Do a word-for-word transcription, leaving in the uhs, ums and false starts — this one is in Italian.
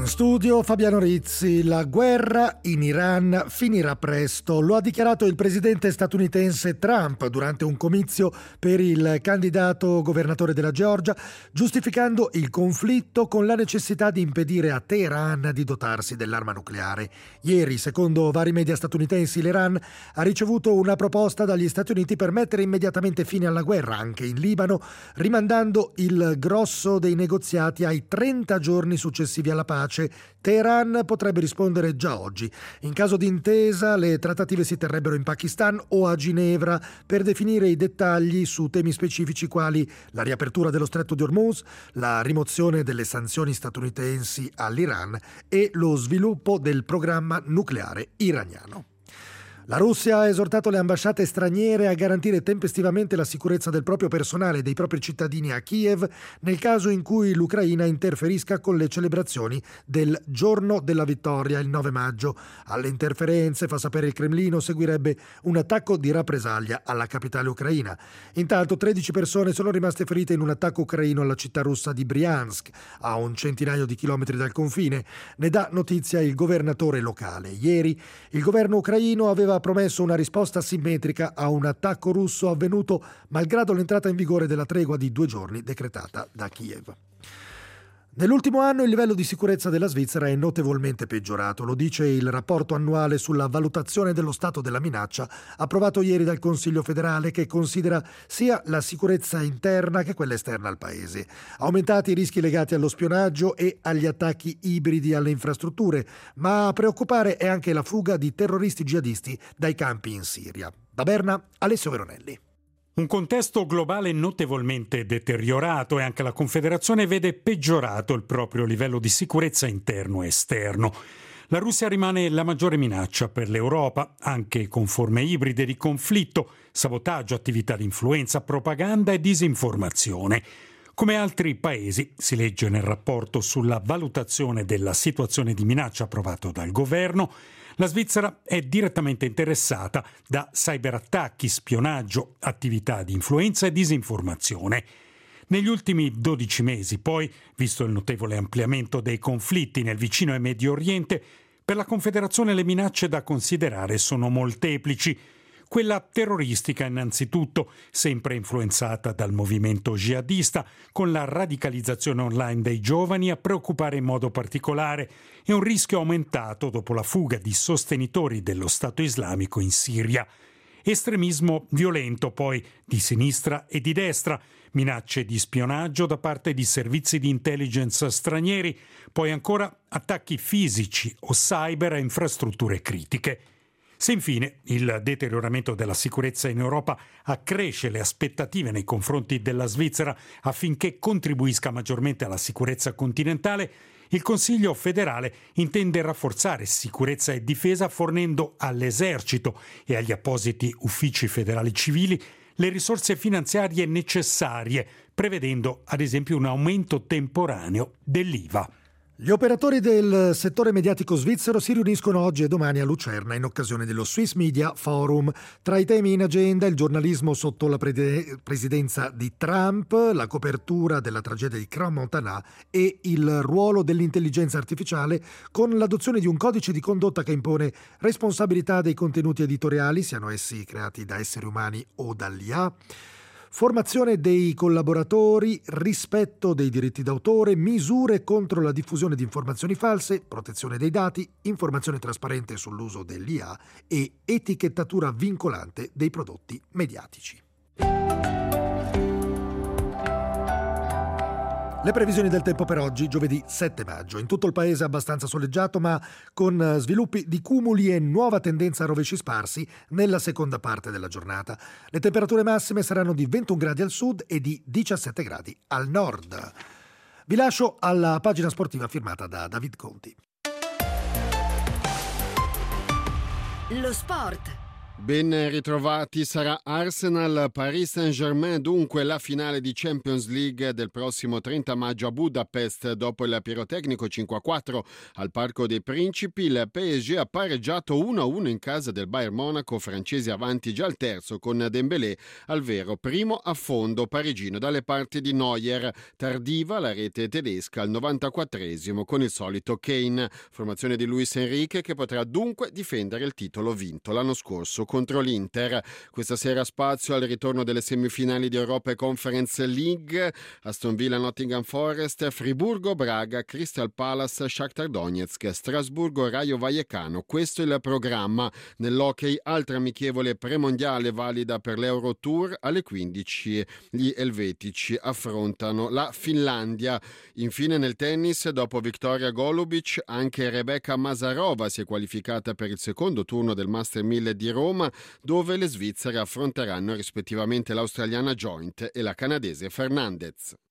In studio Fabiano Rizzi. La guerra in Iran finirà presto, lo ha dichiarato il presidente statunitense Trump durante un comizio per il candidato governatore della Georgia, giustificando il conflitto con la necessità di impedire a Teheran di dotarsi dell'arma nucleare. Ieri, secondo vari media statunitensi, l'Iran ha ricevuto una proposta dagli Stati Uniti per mettere immediatamente fine alla guerra anche in Libano, rimandando il grosso dei negoziati ai trenta giorni successivi alla pace. Teheran potrebbe rispondere già oggi. In caso di intesa, le trattative si terrebbero in Pakistan o a Ginevra per definire i dettagli su temi specifici quali la riapertura dello stretto di Hormuz, la rimozione delle sanzioni statunitensi all'Iran e lo sviluppo del programma nucleare iraniano. La Russia ha esortato le ambasciate straniere a garantire tempestivamente la sicurezza del proprio personale e dei propri cittadini a Kiev nel caso in cui l'Ucraina interferisca con le celebrazioni del Giorno della Vittoria il nove maggio. Alle interferenze, fa sapere il Cremlino, seguirebbe un attacco di rappresaglia alla capitale ucraina. Intanto tredici persone sono rimaste ferite in un attacco ucraino alla città russa di Briansk, a un centinaio di chilometri dal confine. Ne dà notizia il governatore locale. Ieri il governo ucraino aveva promesso una risposta simmetrica a un attacco russo avvenuto malgrado l'entrata in vigore della tregua di due giorni decretata da Kiev. Nell'ultimo anno il livello di sicurezza della Svizzera è notevolmente peggiorato, lo dice il rapporto annuale sulla valutazione dello stato della minaccia approvato ieri dal Consiglio federale, che considera sia la sicurezza interna che quella esterna al paese. Aumentati i rischi legati allo spionaggio e agli attacchi ibridi alle infrastrutture, ma a preoccupare è anche la fuga di terroristi jihadisti dai campi in Siria. Da Berna, Alessio Veronelli. Un contesto globale notevolmente deteriorato, e anche la Confederazione vede peggiorato il proprio livello di sicurezza interno e esterno. La Russia rimane la maggiore minaccia per l'Europa, anche con forme ibride di conflitto, sabotaggio, attività di influenza, propaganda e disinformazione. Come altri paesi, si legge nel rapporto sulla valutazione della situazione di minaccia approvato dal governo, la Svizzera è direttamente interessata da cyberattacchi, spionaggio, attività di influenza e disinformazione. Negli ultimi dodici mesi, poi, visto il notevole ampliamento dei conflitti nel vicino e Medio Oriente, per la Confederazione le minacce da considerare sono molteplici. Quella terroristica innanzitutto, sempre influenzata dal movimento jihadista, con la radicalizzazione online dei giovani a preoccupare in modo particolare, e un rischio aumentato dopo la fuga di sostenitori dello Stato islamico in Siria. Estremismo violento poi di sinistra e di destra, minacce di spionaggio da parte di servizi di intelligence stranieri, poi ancora attacchi fisici o cyber a infrastrutture critiche. Se infine il deterioramento della sicurezza in Europa accresce le aspettative nei confronti della Svizzera affinché contribuisca maggiormente alla sicurezza continentale, il Consiglio federale intende rafforzare sicurezza e difesa fornendo all'esercito e agli appositi uffici federali civili le risorse finanziarie necessarie, prevedendo ad esempio un aumento temporaneo dell'I V A. Gli operatori del settore mediatico svizzero si riuniscono oggi e domani a Lucerna in occasione dello Swiss Media Forum. Tra i temi in agenda il giornalismo sotto la pre- presidenza di Trump, la copertura della tragedia di Crans-Montana e il ruolo dell'intelligenza artificiale, con l'adozione di un codice di condotta che impone responsabilità dei contenuti editoriali, siano essi creati da esseri umani o dall'I A, formazione dei collaboratori, rispetto dei diritti d'autore, misure contro la diffusione di informazioni false, protezione dei dati, informazione trasparente sull'uso dell'I A e etichettatura vincolante dei prodotti mediatici. Le previsioni del tempo per oggi, giovedì sette maggio. In tutto il paese abbastanza soleggiato, ma con sviluppi di cumuli e nuova tendenza a rovesci sparsi nella seconda parte della giornata. Le temperature massime saranno di ventuno gradi al sud e di diciassette gradi al nord. Vi lascio alla pagina sportiva firmata da David Conti. Lo sport Ben ritrovati, sarà Arsenal-Paris Saint-Germain dunque la finale di Champions League del prossimo trenta maggio a Budapest. Dopo il pirotecnico cinque a quattro al Parco dei Principi, il P S G ha pareggiato uno a uno in casa del Bayern Monaco, francesi avanti già al terzo con Dembélé al vero primo affondo parigino dalle parti di Neuer. Tardiva la rete tedesca al novantaquattresimo con il solito Kane, formazione di Luis Enrique che potrà dunque difendere il titolo vinto l'anno scorso contro l'Inter. Questa sera spazio al ritorno delle semifinali di Europa e Conference League. Aston Villa, Nottingham Forest, Friburgo, Braga, Crystal Palace, Shakhtar Donetsk, Strasburgo, Rayo Vallecano. Questo è il programma. Nell'hockey altra amichevole premondiale valida per l'Eurotour. Alle quindici gli elvetici affrontano la Finlandia. Infine nel tennis, dopo Victoria Golubic, anche Rebecca Masarova si è qualificata per il secondo turno del Master mille di Roma, dove le svizzere affronteranno rispettivamente l'australiana Joint e la canadese Fernandez.